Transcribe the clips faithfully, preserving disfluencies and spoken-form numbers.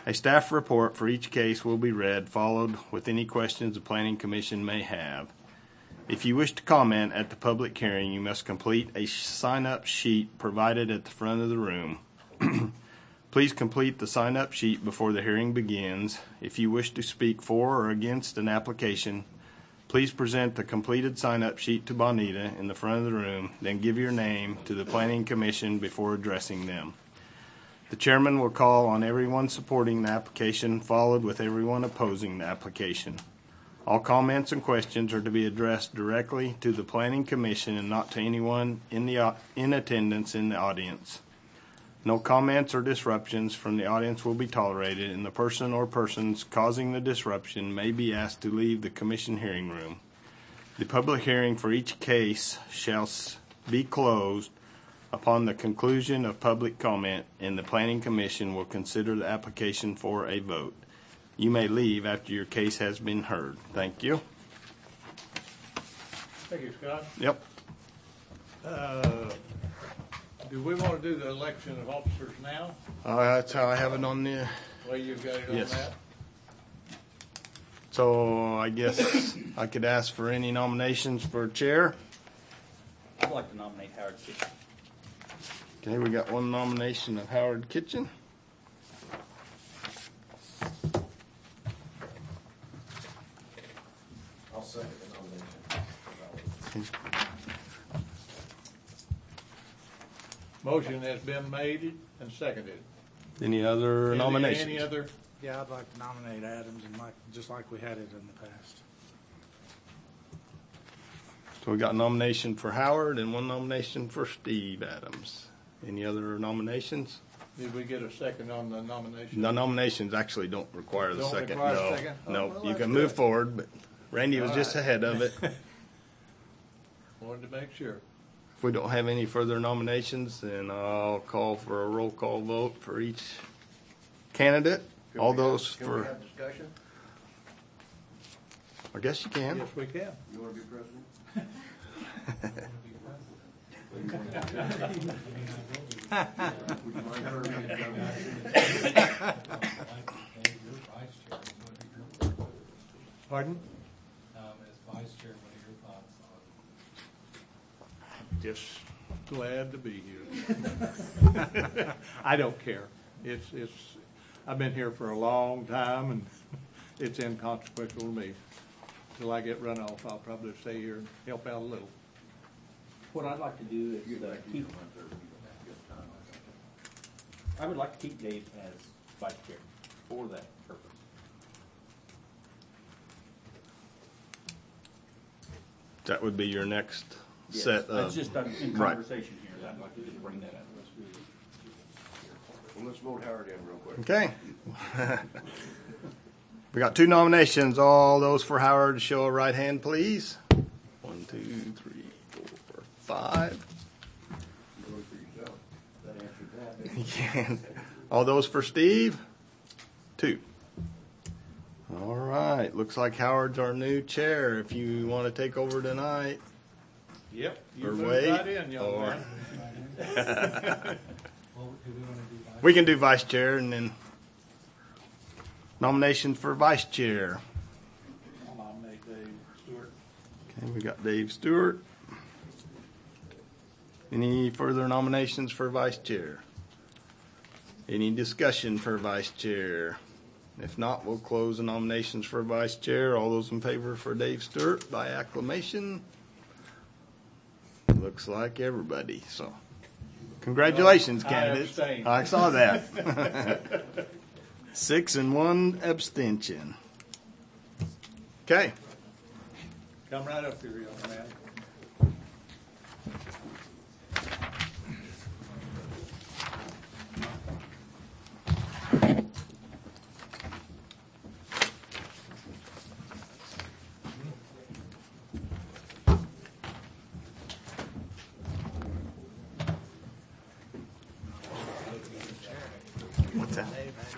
A staff report for each case will be read, followed with any questions the Planning Commission may have. If you wish to comment at the public hearing, you must complete a sign-up sheet provided at the front of the room. Please complete the sign-up sheet before the hearing begins. If you wish to speak for or against an application, please present the completed sign-up sheet to Bonita in the front of the room, then give your name to the Planning Commission before addressing them. The chairman will call on everyone supporting the application, followed with everyone opposing the application. All comments and questions are to be addressed directly to the Planning Commission and not to anyone in the in attendance in the audience. No comments or disruptions from the audience will be tolerated, and the person or persons causing the disruption may be asked to leave the commission hearing room. The public hearing for each case shall be closed upon the conclusion of public comment, and the Planning Commission will consider the application for a vote. You may leave after your case has been heard. Thank you. Thank you, Scott. Yep. Uh, do we want to do the election of officers now? Uh, that's how I have it on the. Well, you've got it Yes. on that. So I guess I could ask for any nominations for chair. I'd like to nominate Howard Kitchen. Okay, we got one nomination of Howard Kitchen. I'll second the nomination. Motion has been made and seconded. Any other Any- nominations? Any other? Yeah, I'd like to nominate Adams, and like, just like we had it in the past. So we got a nomination for Howard and one nomination for Steve Adams. Any other nominations? Did we get a second on the nomination? The nominations actually don't require the Don't second. require a No, second? Oh, no. well, You that's can move good. forward, but Randy was All just right. ahead of it. Wanted to make sure. If we don't have any further nominations, then I'll call for a roll call vote for each candidate. Can All we have- those Can we for, have discussion? I guess you can. Yes, we can. You want to be president? Would you mind serving as nomination? Pardon? Um, as vice chair, what are your thoughts on? Just glad to be here. I don't care. It's, it's, I've been here for a long time, and it's inconsequential to me. Till I get run off, I'll probably stay here and help out a little. What I'd like to do is uh, keep, I would like to keep Dave as vice chair for that purpose. That would be your next Yes, set That's of. just uh, in Right. conversation here. I'd like to just bring that up. Well, let's vote Howard in real quick. Okay. We got two nominations. All those for Howard, show a right hand, please. One, two, three, four, five. Vote for yourself. That answered that. You can. All those for Steve? Two. All right. Looks like Howard's our new chair. If you want to take over tonight. Yep. You Or moved wait, right in, young or- man. Well, do we want to do vice? We can do vice chair and then nominations for vice chair. I'll nominate Dave Stewart. Okay, we got Dave Stewart. Any further nominations for vice chair? Any discussion for vice chair? If not, we'll close the nominations for vice chair. All those in favor for Dave Stewart by acclamation? Looks like everybody, so. Congratulations, I candidates. abstain. I saw that. Six and one abstention. Okay. Come right up here, young man. What's that?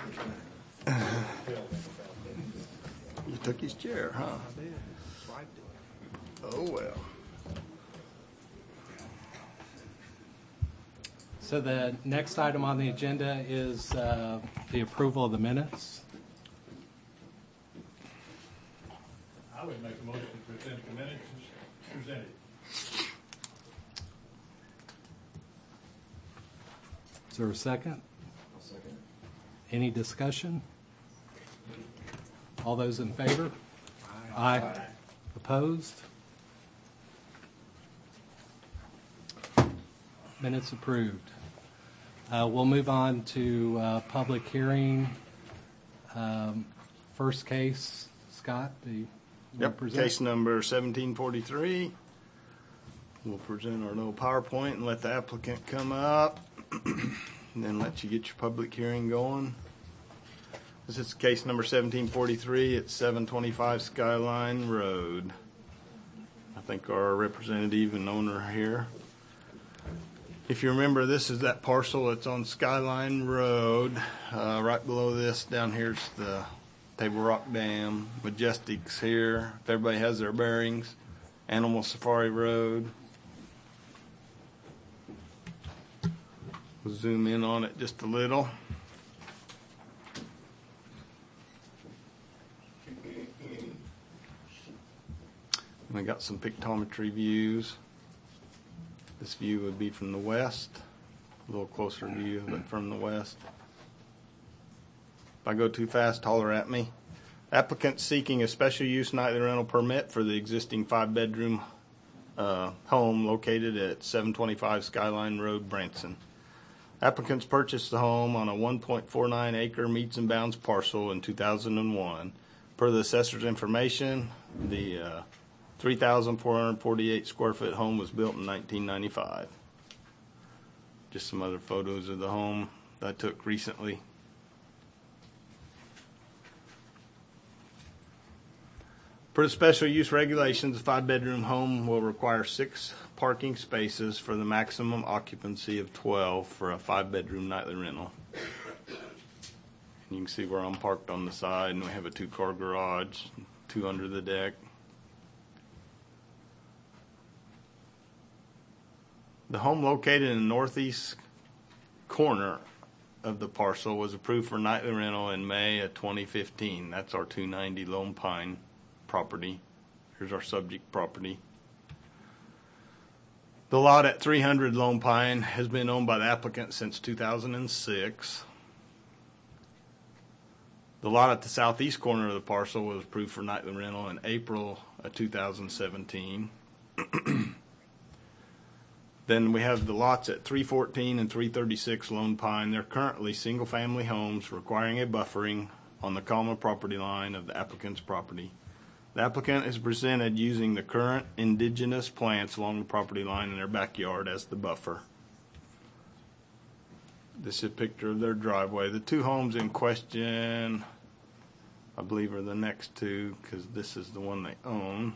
You took his chair, huh? I did. Swiped it. Oh, well. So the next item on the agenda is uh, the approval of the minutes. I would make a motion to present the minutes as presented. Is there a second? I'll second Any discussion? All those in favor? Aye. Opposed? Minutes approved. Uh, We'll move on to uh, public hearing. Um, First case, Scott, do you want to Yep, present? case number seventeen forty-three. We'll present our little PowerPoint and let the applicant come up, and then let you get your public hearing going. This is case number seventeen forty-three. It's seven twenty-five Skyline Road. I think our representative and owner are here. If you remember, this is that parcel that's on Skyline Road. Uh, right below this, down here's the Table Rock Dam. Majestic's here. If everybody has their bearings. Animal Safari Road. We'll zoom in on it just a little. And I got some pictometry views. This view would be from the west, a little closer view, but from the west. If I go too fast, holler at me. Applicant seeking a special use nightly rental permit for the existing five-bedroom uh, home located at seven twenty-five Skyline Road, Branson. Applicants purchased the home on a one point four nine acre meets and bounds parcel in two thousand one. Per the assessor's information, the uh, three thousand four hundred forty-eight square foot home was built in nineteen ninety-five. Just some other photos of the home that I took recently. Per the special use regulations, a five-bedroom home will require six parking spaces for the maximum occupancy of twelve for a five-bedroom nightly rental. You can see where I'm parked on the side, and we have a two-car garage, two under the deck. The home located in the northeast corner of the parcel was approved for nightly rental in May of twenty fifteen. That's our two ninety Lone Pine property. Here's our subject property. The lot at three hundred Lone Pine has been owned by the applicant since two thousand six. The lot at the southeast corner of the parcel was approved for nightly rental in April of two thousand seventeen. Then we have the lots at three fourteen and three thirty-six Lone Pine. They're currently single-family homes requiring a buffering on the common property line of the applicant's property. The applicant is presented using the current indigenous plants along the property line in their backyard as the buffer. This is a picture of their driveway. The two homes in question, I believe, are the next two because this is the one they own.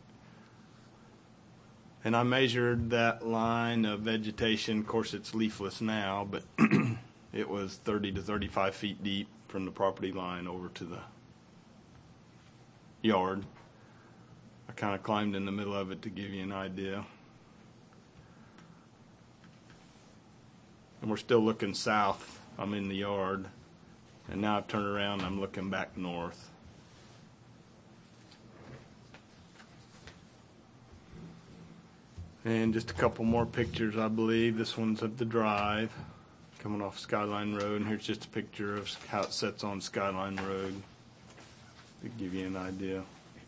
And I measured that line of vegetation. Of course, it's leafless now, but it was thirty to thirty-five feet deep from the property line over to the yard. I kind of climbed in the middle of it to give you an idea. And we're still looking south. I'm in the yard. And now I've turned around and I'm looking back north. And just a couple more pictures, I believe. This one's of the drive coming off Skyline Road. And here's just a picture of how it sets on Skyline Road to give you an idea.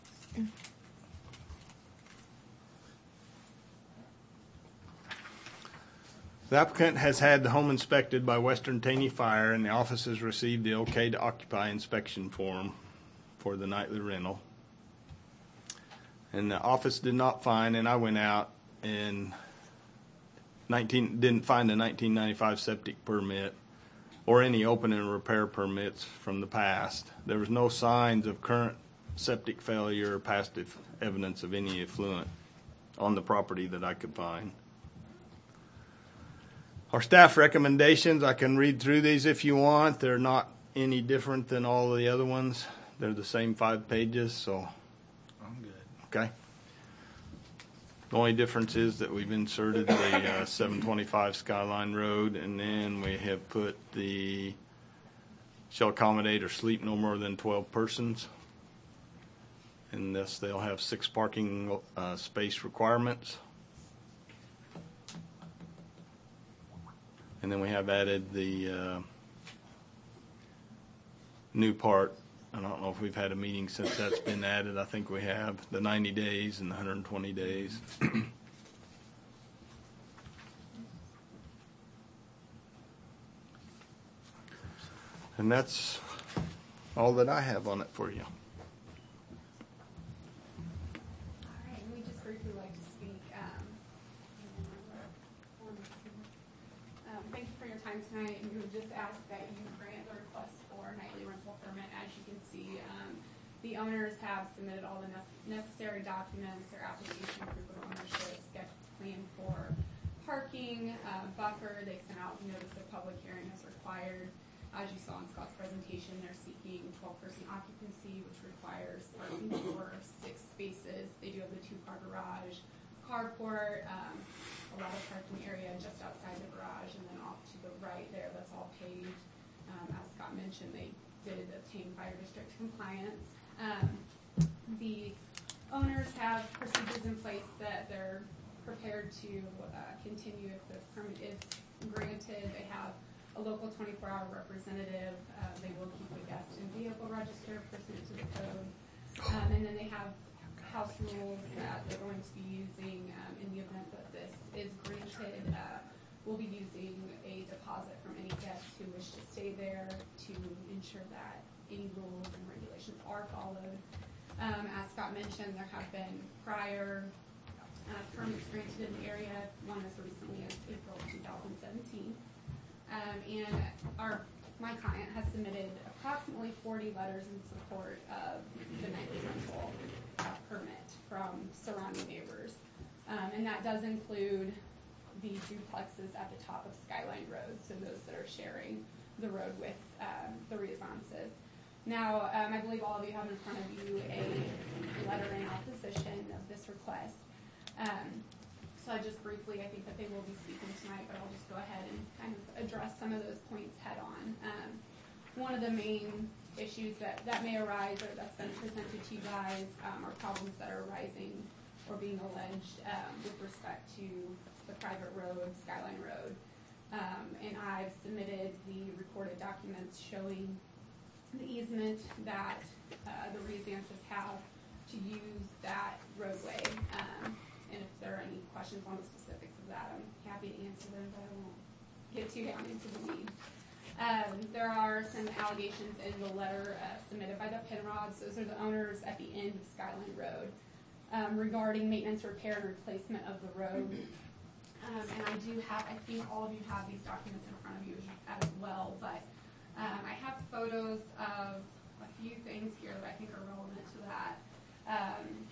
The applicant has had the home inspected by Western Taney Fire, and the office has received the okay to occupy inspection form for the nightly rental. And the office did not find, and I went out and nineteen didn't find a nineteen ninety-five septic permit or any open and repair permits from the past. There was no signs of current septic failure or past evidence of any effluent on the property that I could find. Our staff recommendations, I can read through these if you want. They're not any different than all of the other ones. They're the same five pages, so I'm good. okay. The only difference is that we've inserted the uh, seven twenty-five Skyline Road, and then we have put the shall accommodate or sleep no more than twelve persons. And thus they'll have six parking uh, space requirements. And then we have added the uh, new part. I don't know if we've had a meeting since that's been added. I think we have the ninety days and the one hundred twenty days. And that's all that I have on it for you. All right, and we just briefly like to speak. Um, um, thank you for your time tonight, and we would just ask that you grant the request for nightly rental permit. As you can see, um, the owners have submitted all the ne- necessary documents, their application, proof of ownership, sketch plan for parking, uh, buffer. They sent out notice of public hearing as required. As you saw in Scott's presentation, they're seeking twelve-person occupancy, which requires parking for six spaces. They do have the two-car garage, carport, um, a lot of parking area just outside the garage, and then off to the right there, that's all paved. Um, as Scott mentioned, they did obtain fire district compliance. Um, the owners have procedures in place that they're prepared to uh, continue if the permit is granted. They have a local twenty-four hour representative. Uh, they will keep the guest and vehicle register pursuant to the code. Um, and then they have house rules that they're going to be using um, in the event that this is granted. Uh, we'll be using a deposit from any guests who wish to stay there to ensure that any rules and regulations are followed. Um, as Scott mentioned, there have been prior uh, permits granted in the area, one as recently as April two thousand seventeen. Um, and our my client has submitted approximately forty letters in support of the nightly rental uh, permit from surrounding neighbors. Um, and that does include the duplexes at the top of Skyline Road, so those that are sharing the road with um, the Renaissances. Now, um, I believe all of you have in front of you a letter in opposition of this request. Um, So I just briefly, I think that they will be speaking tonight, but I'll just go ahead and kind of address some of those points head on. Um, one of the main issues that, that may arise or that's been presented to you guys um, are problems that are arising or being alleged um, with respect to the private road, Skyline Road. Um, and I've submitted the recorded documents showing the easement that uh, the Renaissances have to use that roadway. Um, And if there are any questions on the specifics of that, I'm happy to answer them, but I won't get too down into the weeds. Um, there are some allegations in the letter uh, submitted by the Penrods. Those are the owners at the end of Skyline Road um, regarding maintenance, repair, and replacement of the road. Um, and I do have, I think all of you have these documents in front of you as well, but um, I have photos of a few things here that I think are relevant to that. Um,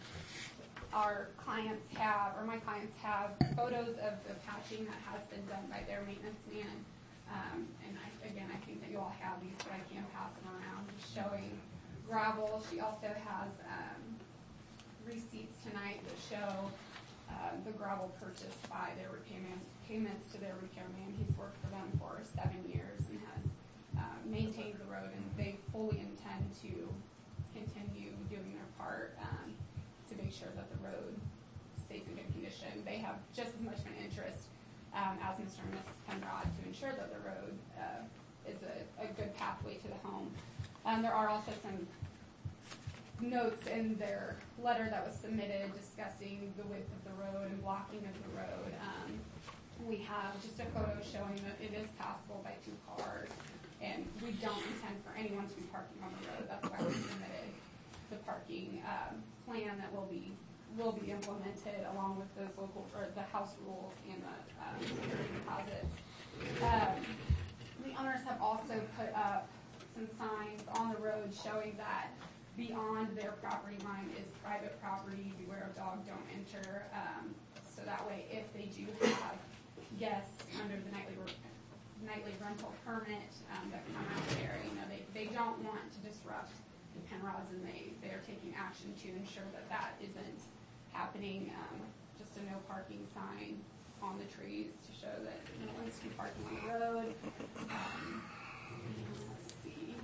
Our clients have, or my clients have, photos of the patching that has been done by their maintenance man. Um, and I, again, I think that you all have these, but I can pass them around. Just showing gravel. She also has um, receipts tonight that show uh, the gravel purchased by their repairman, payments to their repairman. He's worked for them for seven years and has uh, maintained the road, and they fully intend to continue doing their part. Um, to make sure that the road stays in good condition. They have just as much of an interest um, as Mister and Missus Penrod to ensure that the road uh, is a, a good pathway to the home. Um, there are also some notes in their letter that was submitted discussing the width of the road and blocking of the road. Um, we have just a photo showing that it is passable by two cars, and we don't intend for anyone to be parking on the road. That's why we submitted the parking um, plan that will be will be implemented along with those local or the house rules and the um, security deposits. Um, the owners have also put up some signs on the road showing that beyond their property line is private property. Beware of dog, don't enter. Um, so that way, if they do have guests under the nightly nightly rental permit um, that come out there, you know, they they don't want to disrupt the Penrods, and they, they are taking action to ensure that that isn't happening. Um, just a no parking sign on the trees to show that no one's parking on the road. Um,